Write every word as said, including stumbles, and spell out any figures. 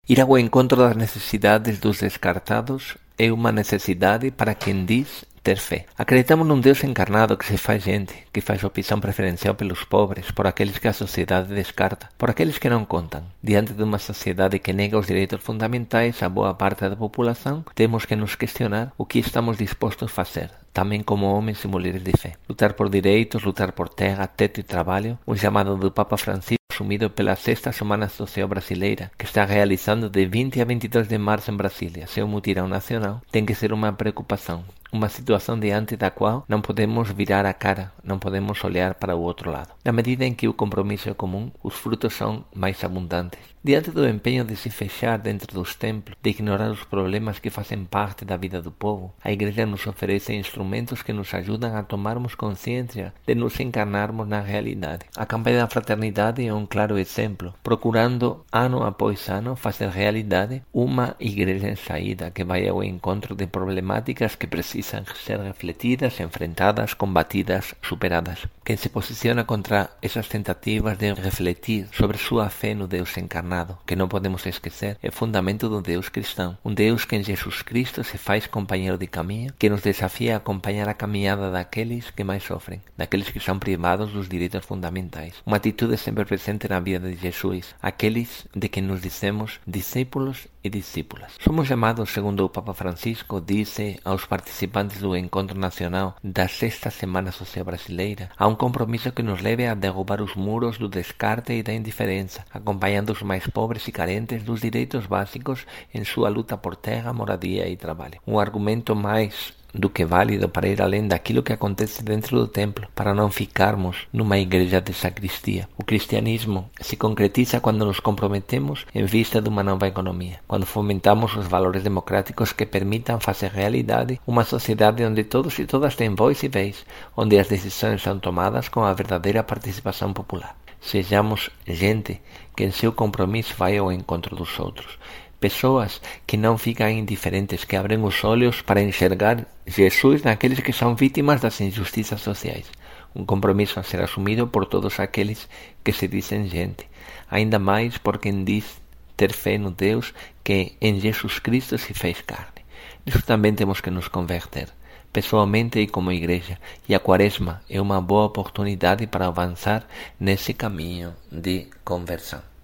Ir ao encontro das necessidades dos descartados é uma necessidade para quem diz ter fé. Acreditamos num Deus encarnado que se faz gente, que faz opção preferencial pelos pobres, por aqueles que a sociedade descarta, por aqueles que não contam. Diante de uma sociedade que nega os direitos fundamentais a boa parte da população, temos que nos questionar o que estamos dispostos a fazer, também como homens e mulheres de fé. Lutar por direitos, lutar por terra, teto e trabalho, um chamado do Papa Francisco assumido pela sexta Semana Social Brasileira, que está realizando de vinte a vinte e dois de março em Brasília, seu mutirão nacional, tem que ser uma preocupação. Uma situação diante da qual não podemos virar a cara, não podemos olhar para o outro lado. Na medida em que o compromisso é comum, os frutos são mais abundantes. Diante do empenho de se fechar dentro dos templos, de ignorar os problemas que fazem parte da vida do povo, a Igreja nos oferece instrumentos que nos ajudam a tomarmos consciência de nos encarnarmos na realidade. A campanha da fraternidade é um claro exemplo, procurando ano após ano fazer realidade uma igreja em saída que vai ao encontro de problemáticas que precisam precisam ser refletidas, enfrentadas, combatidas, superadas. Quem se posiciona contra essas tentativas de refletir sobre sua fé no Deus encarnado, que não podemos esquecer, é fundamento do Deus cristão. Um Deus que em Jesus Cristo se faz companheiro de caminho, que nos desafia a acompanhar a caminhada daqueles que mais sofrem, daqueles que são privados dos direitos fundamentais. Uma atitude sempre presente na vida de Jesus, aqueles de quem nos dizemos discípulos e discípulas. Somos chamados, segundo o Papa Francisco disse aos participantes do Encontro Nacional da sexta Semana Social Brasileira, a um compromisso que nos leve a derrubar os muros do descarte e da indiferença, acompanhando os mais pobres e carentes dos direitos básicos em sua luta por terra, moradia e trabalho. Um argumento mais do que válido para ir além daquilo que acontece dentro do templo, para não ficarmos numa igreja de sacristia. O cristianismo se concretiza quando nos comprometemos em vista de uma nova economia, quando fomentamos os valores democráticos que permitam fazer realidade uma sociedade onde todos e todas têm voz e vez, onde as decisões são tomadas com a verdadeira participação popular. Sejamos gente que em seu compromisso vai ao encontro dos outros. Pessoas que não ficam indiferentes, que abrem os olhos para enxergar Jesus naqueles que são vítimas das injustiças sociais. Um compromisso a ser assumido por todos aqueles que se dizem gente, ainda mais por quem diz ter fé no Deus que em Jesus Cristo se fez carne. Nisso também temos que nos converter, pessoalmente e como igreja, e a Quaresma é uma boa oportunidade para avançar nesse caminho de conversão.